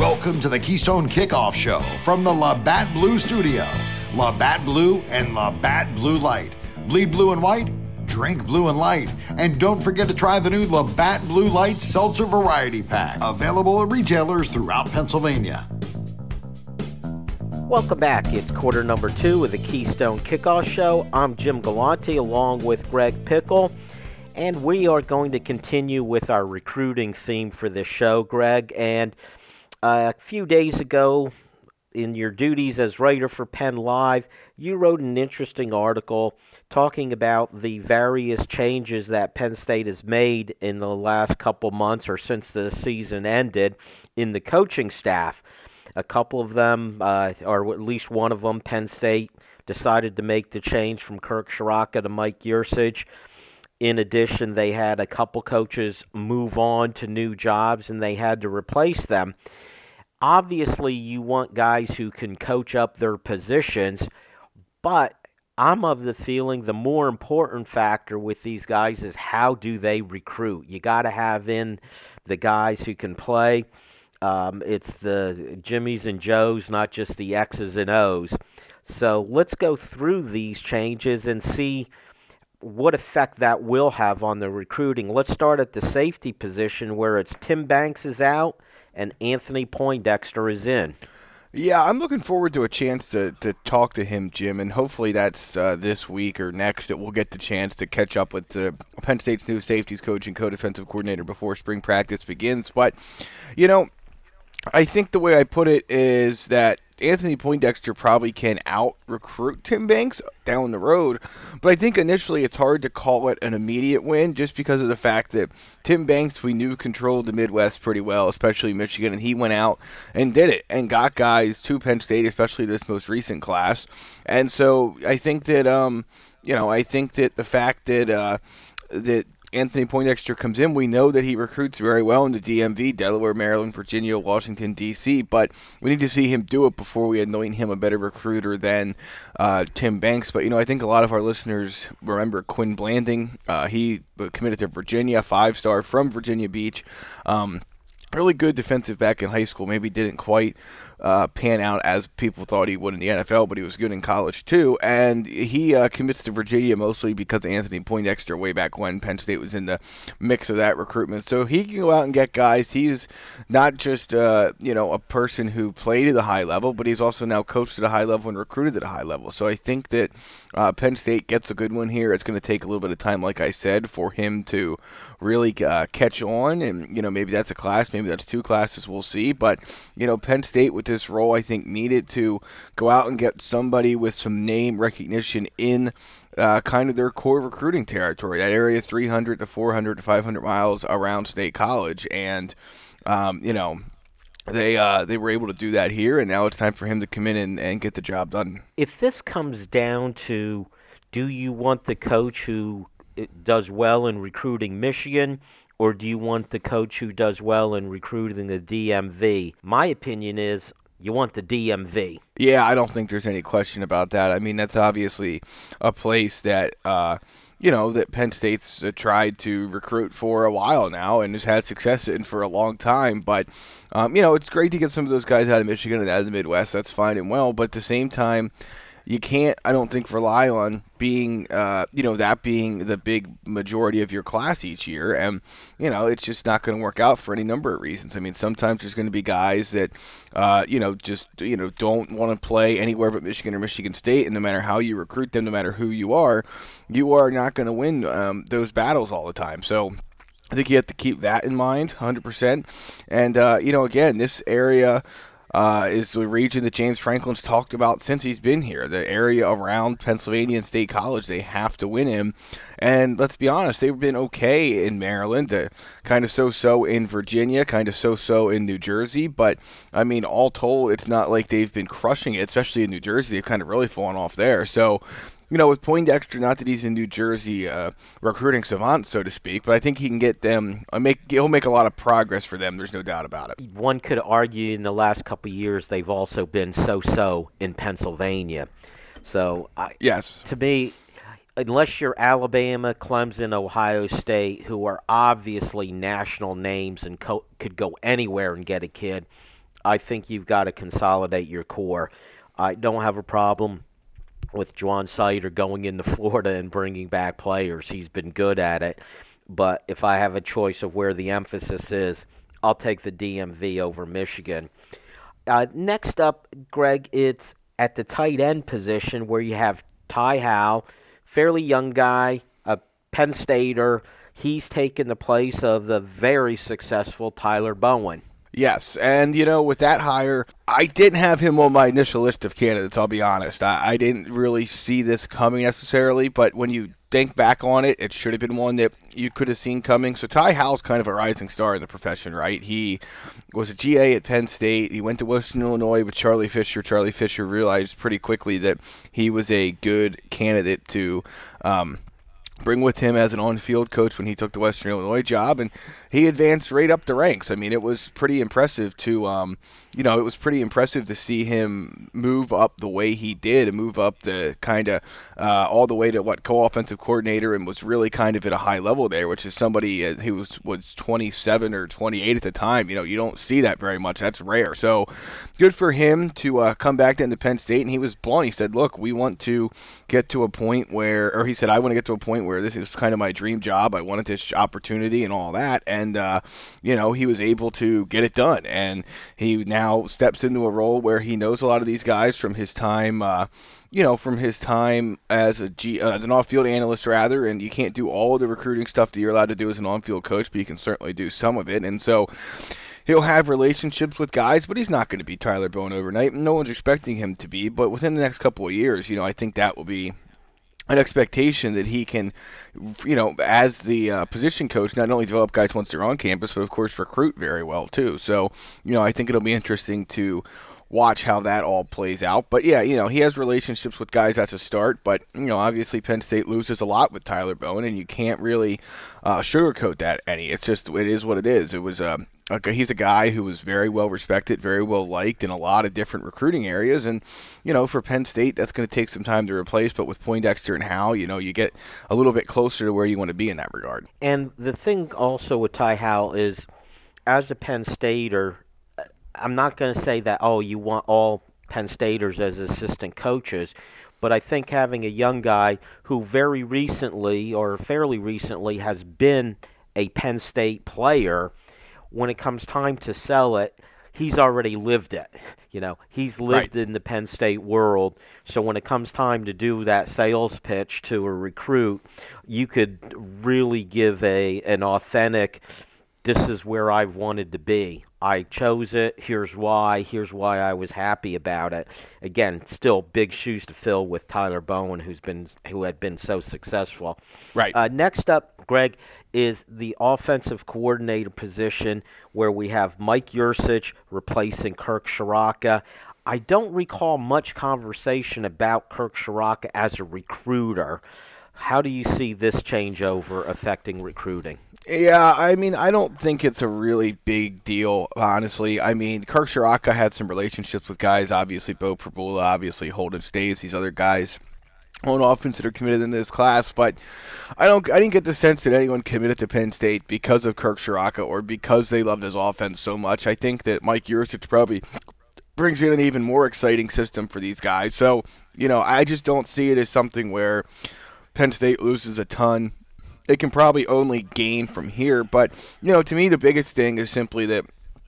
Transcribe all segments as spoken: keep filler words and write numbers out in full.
Welcome to the Keystone Kickoff Show from the Labatt Blue Studio. Labatt Blue and Labatt Blue Light. Bleed blue and white, drink blue and light. And don't forget to try the new Labatt Blue Light Seltzer Variety Pack. Available at retailers throughout Pennsylvania. Welcome back. It's quarter number two of the Keystone Kickoff Show. I'm Jim Galante along with Greg Pickle. And we are going to continue with our recruiting theme for this show, Greg. And uh, a few days ago, in your duties as writer for Penn Live, you wrote an interesting article talking about the various changes that Penn State has made in the last couple months or since the season ended in the coaching staff. A couple of them, uh, or at least one of them, Penn State decided to make the change from Kirk Ciarrocca to Mike Yurcich. In addition, they had a couple coaches move on to new jobs, and they had to replace them. Obviously, you want guys who can coach up their positions, but I'm of the feeling the more important factor with these guys is how do they recruit. You got to have in the guys who can play. Um, it's the Jimmies and Joes, not just the X's and O's. So let's go through these changes and see what effect that will have on the recruiting. Let's start at the safety position where it's Tim Banks is out and Anthony Poindexter is in. Yeah, I'm looking forward to a chance to, to talk to him, Jim, and hopefully that's uh, this week or next that we'll get the chance to catch up with uh, Penn State's new safeties coach and co-defensive coordinator before spring practice begins. But, you know, I think the way I put it is that Anthony Poindexter probably can out-recruit Tim Banks down the road, but I think initially it's hard to call it an immediate win just because of the fact that Tim Banks, we knew, controlled the Midwest pretty well, especially Michigan, and he went out and did it and got guys to Penn State, especially this most recent class. And so I think that, um, you know, I think that the fact that uh, that Anthony Poindexter comes in, we know that he recruits very well in the D M V, Delaware, Maryland, Virginia, Washington, D C, but we need to see him do it before we anoint him a better recruiter than uh, Tim Banks. But, you know, I think a lot of our listeners remember Quinn Blanding. Uh, he committed to Virginia, five-star from Virginia Beach. Um, really good defensive back in high school. Maybe didn't quite uh, pan out as people thought he would in the N F L, but he was good in college too. And he uh, commits to Virginia mostly because of Anthony Poindexter way back when Penn State was in the mix of that recruitment. So he can go out and get guys. He's not just uh, you know a person who played at a high level, but he's also now coached at a high level and recruited at a high level. So I think that uh, Penn State gets a good one here. It's going to take a little bit of time, like I said, for him to really uh, catch on. And, you know, maybe that's a class, maybe that's two classes, we'll see. But, you know, Penn State with this role, I think, needed to go out and get somebody with some name recognition in uh, kind of their core recruiting territory, that area three hundred to four hundred to five hundred miles around State College. And, um, you know, They uh, they were able to do that here, and now it's time for him to come in and, and get the job done. If this comes down to, do you want the coach who does well in recruiting Michigan, or do you want the coach who does well in recruiting the D M V? My opinion is you want the D M V. Yeah, I don't think there's any question about that. I mean, that's obviously a place that uh, you know, that Penn State's uh, tried to recruit for a while now and has had success in for a long time. But, um, you know, it's great to get some of those guys out of Michigan and out of the Midwest. That's fine and well. But at the same time, you can't, I don't think, rely on being, uh, you know, that being the big majority of your class each year. And, you know, it's just not going to work out for any number of reasons. I mean, sometimes there's going to be guys that, uh, you know, just, you know, don't want to play anywhere but Michigan or Michigan State. And no matter how you recruit them, no matter who you are, you are not going to win um, those battles all the time. So I think you have to keep that in mind, one hundred percent. And, uh, you know, again, this area Uh, is the region that James Franklin's talked about since he's been here. The area around Pennsylvania and State College, they have to win him. And let's be honest, they've been okay in Maryland, uh, kind of so-so in Virginia, kind of so-so in New Jersey. But, I mean, all told, it's not like they've been crushing it, especially in New Jersey. They've kind of really fallen off there. So, you know, with Poindexter, not that he's in New Jersey uh, recruiting savant, so to speak, but I think he can get them, uh, make he'll make a lot of progress for them. There's no doubt about it. One could argue in the last couple of years they've also been so-so in Pennsylvania. So, I, yes, to me, unless you're Alabama, Clemson, Ohio State, who are obviously national names and co- could go anywhere and get a kid, I think you've got to consolidate your core. I don't have a problem with Juwan Sider going into Florida and bringing back players. He's been good at it. But if I have a choice of where the emphasis is, I'll take the D M V over Michigan. Uh, next up, Greg, it's at the tight end position where you have Ty Howle, fairly young guy, a Penn Stater. He's taken the place of the very successful Tyler Bowen. Yes, and, you know, with that hire, I didn't have him on my initial list of candidates, I'll be honest. I, I didn't really see this coming necessarily, but when you think back on it, it should have been one that you could have seen coming. So Ty Howle's kind of a rising star in the profession, right? He was a G A at Penn State. He went to Western Illinois with Charlie Fisher. Charlie Fisher realized pretty quickly that he was a good candidate to um, bring with him as an on-field coach when he took the Western Illinois job, and he advanced right up the ranks. I mean, it was pretty impressive to, um, you know, it was pretty impressive to see him move up the way he did and move up the kind of uh, all the way to what co-offensive coordinator, and was really kind of at a high level there, which is somebody uh, who was was twenty-seven or twenty-eight at the time. You know, you don't see that very much. That's rare. So good for him to uh, come back into Penn State, and he was blunt. He said, "Look, we want to get to a point where," or he said, "I want to get to a point where this is kind of my dream job. I wanted this opportunity and all that." And, uh, you know, he was able to get it done. And he now steps into a role where he knows a lot of these guys from his time, uh, you know, from his time as a G, uh, as an off-field analyst, rather. And you can't do all the recruiting stuff that you're allowed to do as an on-field coach, but you can certainly do some of it. And so he'll have relationships with guys, but he's not going to be Tyler Bowen overnight. No one's expecting him to be. But within the next couple of years, you know, I think that will be an expectation that he can, you know, as the uh, position coach, not only develop guys once they're on campus, but of course recruit very well too. So, you know, I think it'll be interesting to watch how that all plays out. But yeah, you know, he has relationships with guys. That's a start. But, you know, obviously Penn State loses a lot with Tyler Bowen, and you can't really uh, sugarcoat that any. It's just, it is what it is. It was a, Okay, he's a guy who was very well respected, very well liked in a lot of different recruiting areas. And, you know, for Penn State, that's going to take some time to replace. But with Poindexter and Howle, you know, you get a little bit closer to where you want to be in that regard. And the thing also with Ty Howle is, as a Penn Stater, I'm not going to say that, oh, you want all Penn Staters as assistant coaches. But I think having a young guy who very recently, or fairly recently, has been a Penn State player, when it comes time to sell it, he's already lived it. You know, he's lived right in the Penn State world. So when it comes time to do that sales pitch to a recruit, you could really give a an authentic, this is where I've wanted to be. I chose it. Here's why. Here's why I was happy about it. Again, still big shoes to fill with Tyler Bowen, who's been who had been so successful. Right. Uh, next up, Greg, is the offensive coordinator position, where we have Mike Yurcich replacing Kirk Ciarrocca. I don't recall much conversation about Kirk Ciarrocca as a recruiter. How do you see this changeover affecting recruiting? Yeah, I mean, I don't think it's a really big deal, honestly. I mean, Kirk Ciarrocca had some relationships with guys, obviously Beau Pribula, obviously Holden Staes, these other guys on offense that are committed in this class, but I don't. I didn't get the sense that anyone committed to Penn State because of Kirk Ciarrocca or because they loved his offense so much. I think that Mike Yurcich probably brings in an even more exciting system for these guys. So, you know, I just don't see it as something where Penn State loses a ton. It can probably only gain from here. But, you know, to me, the biggest thing is simply that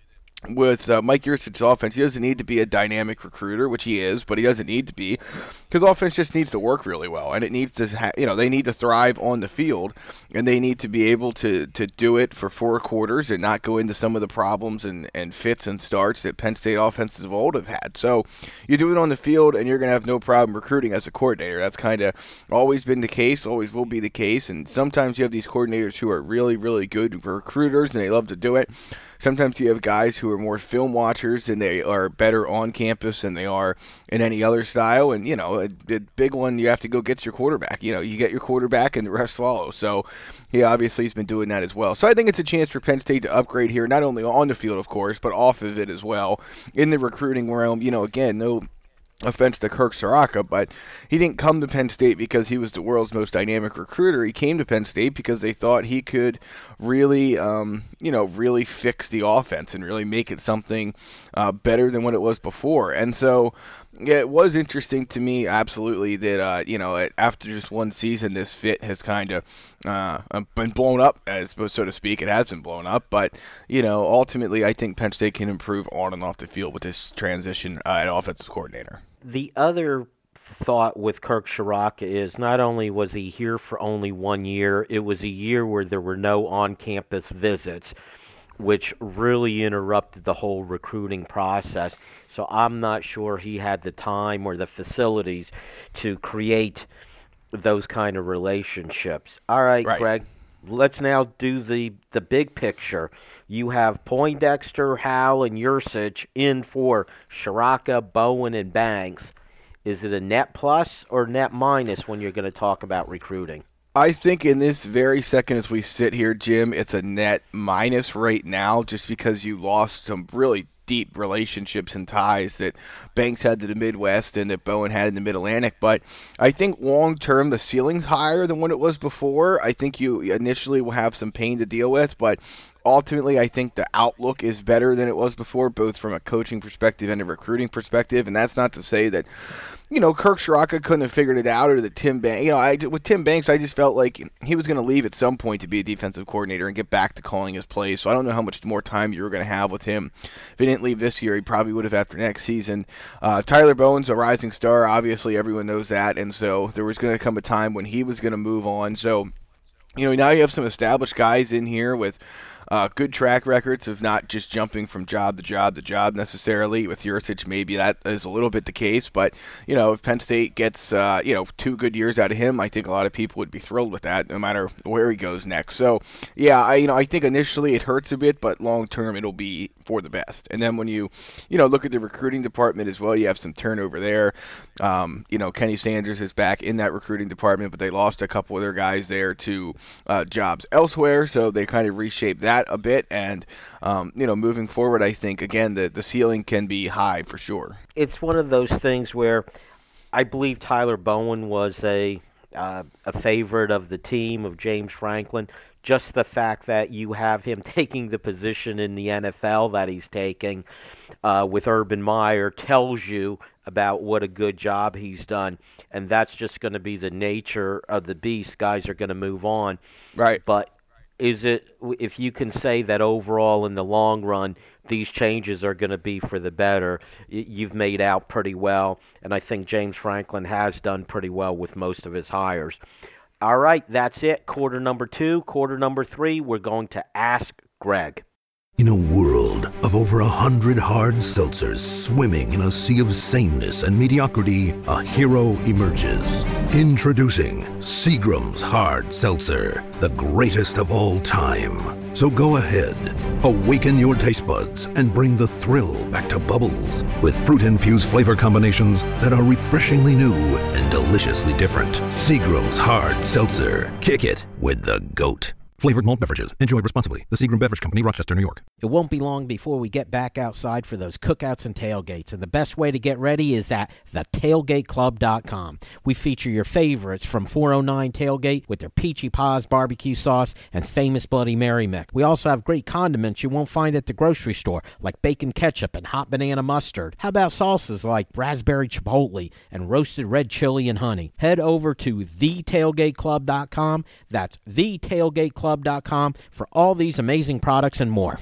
with uh, Mike Yurcich's offense, he doesn't need to be a dynamic recruiter, which he is, but he doesn't need to be, because offense just needs to work really well, and it needs to, ha- you know, they need to thrive on the field, and they need to be able to, to do it for four quarters and not go into some of the problems and, and fits and starts that Penn State offenses of old have had. So you do it on the field, and you're going to have no problem recruiting as a coordinator. That's kind of always been the case, always will be the case, and sometimes you have these coordinators who are really, really good recruiters, and they love to do it. Sometimes you have guys who are more film watchers and they are better on campus than they are in any other style. And, you know, the big one, you have to go get your quarterback. You know, you get your quarterback and the rest follow. So he obviously has been doing that as well. So I think it's a chance for Penn State to upgrade here, not only on the field, of course, but off of it as well. In the recruiting realm, you know, again, no offense to Kirk Ciarrocca, but he didn't come to Penn State because he was the world's most dynamic recruiter. He came to Penn State because they thought he could really, um, you know, really fix the offense and really make it something uh, better than what it was before. And so, yeah, it was interesting to me, absolutely, that, uh, you know, after just one season, this fit has kind of uh, been blown up, as so to speak. It has been blown up, but, you know, ultimately, I think Penn State can improve on and off the field with this transition uh, at offensive coordinator. The other thought with Kirk Ciarrocca is not only was he here for only one year, it was a year where there were no on-campus visits, which really interrupted the whole recruiting process. So I'm not sure he had the time or the facilities to create those kind of relationships. All right, right. Greg, let's now do the, the big picture. You have Poindexter, Howell, and Yurcich in for Ciarrocca, Bowen, and Banks. Is it a net plus or net minus when you're going to talk about recruiting? I think in this very second as we sit here, Jim, it's a net minus right now just because you lost some really deep relationships and ties that Banks had to the Midwest and that Bowen had in the Mid-Atlantic. But I think long-term the ceiling's higher than what it was before. I think you initially will have some pain to deal with, but ultimately, I think the outlook is better than it was before, both from a coaching perspective and a recruiting perspective. And that's not to say that, you know, Kirk Ciarrocca couldn't have figured it out, or that Tim Banks, you know, I, with Tim Banks, I just felt like he was going to leave at some point to be a defensive coordinator and get back to calling his plays. So I don't know how much more time you were going to have with him. If he didn't leave this year, he probably would have after next season. Uh, Tyler Bowen's a rising star. Obviously, everyone knows that. And so there was going to come a time when he was going to move on. So, you know, now you have some established guys in here with Uh, good track records of not just jumping from job to job to job necessarily. With Yurcich, maybe that is a little bit the case. But, you know, if Penn State gets, uh, you know, two good years out of him, I think a lot of people would be thrilled with that no matter where he goes next. So, yeah, I, you know, I think initially it hurts a bit, but long-term it'll be for the best. And then when you, you know, look at the recruiting department as well, you have some turnover there. Um, you know, Kenny Sanders is back in that recruiting department, but they lost a couple of their guys there to uh, jobs elsewhere, so they kind of reshaped that a bit. And, um, you know, moving forward, I think, again, the, the ceiling can be high for sure. It's one of those things where I believe Tyler Bowen was a uh, a favorite of the team, of James Franklin. Just the fact that you have him taking the position in the N F L that he's taking uh, with Urban Meyer tells you about what a good job he's done. And that's just going to be the nature of the beast. Guys are going to move on. Right. But is it, if you can say that overall in the long run, these changes are going to be for the better, you've made out pretty well. And I think James Franklin has done pretty well with most of his hires. All right, that's it. Quarter number two. Quarter number three, we're going to Ask Greg. In a world of over a hundred hard seltzers swimming in a sea of sameness and mediocrity, a hero emerges. Introducing Seagram's Hard Seltzer, the greatest of all time. So go ahead, awaken your taste buds and bring the thrill back to Bubbles with fruit-infused flavor combinations that are refreshingly new and deliciously different. Seagram's Hard Seltzer. Kick it with the GOAT. Flavored malt beverages. Enjoy responsibly. The Seagram Beverage Company, Rochester, New York. It won't be long before we get back outside for those cookouts and tailgates, and the best way to get ready is at the tailgate club dot com. We feature your favorites from four oh nine Tailgate with their Peachy Paws barbecue sauce and famous Bloody Mary mix. We also have great condiments you won't find at the grocery store, like bacon ketchup and hot banana mustard. How about salsas like raspberry chipotle and roasted red chili and honey? Head over to the tailgate club dot com. That's the tailgate club dot com for all these amazing products and more.